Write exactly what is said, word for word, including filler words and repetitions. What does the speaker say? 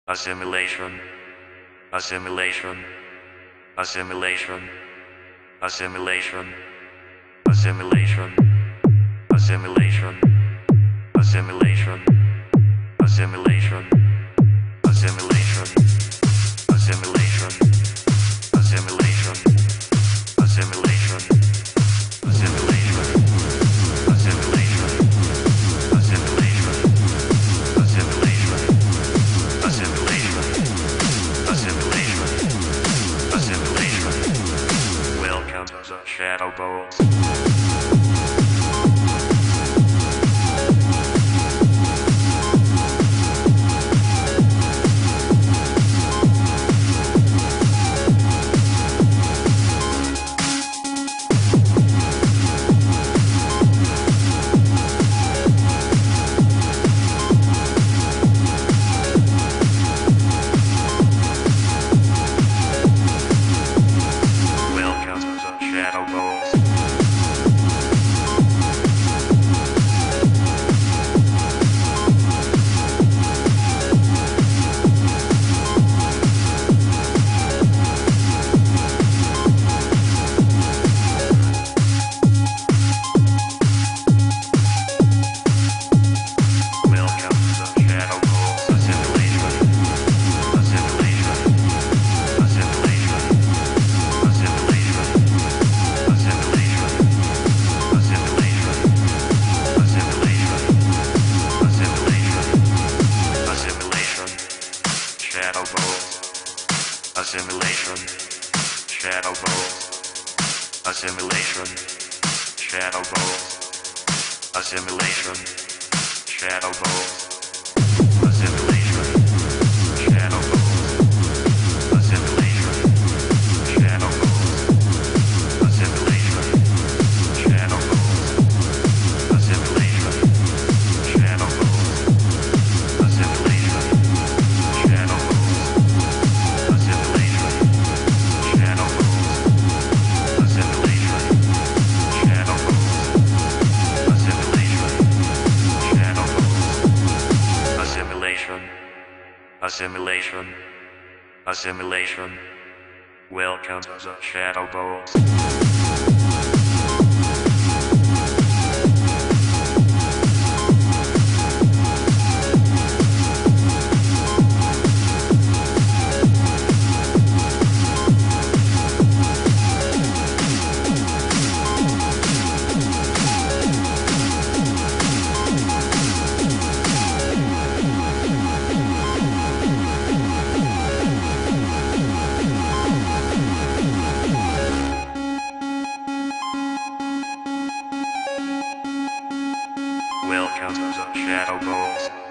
assimilation, assimilation, assimilation, assimilation, assimilation, assimilation, assimilation, assimilation, assimilation, assimilation, assimilation, assimilation, assimilation, assimilation, assimilation, assimilation, assimilation, assimilation, assimilation. Welcome to the Shadow Bones. Shadow Bones. Shadow Bones, assimilation, Shadow Bones, assimilation, Shadow Bones, assimilation, Shadow Bones, assimilation, Shadow Bones, assimilation, Shadow Bones, assimilation, Shadow Bones, assimilation, Shadow Bones, assimilation. Assimilation, assimilation. Welcome to the Shadow Bones. Welcome to the Shadow Bones.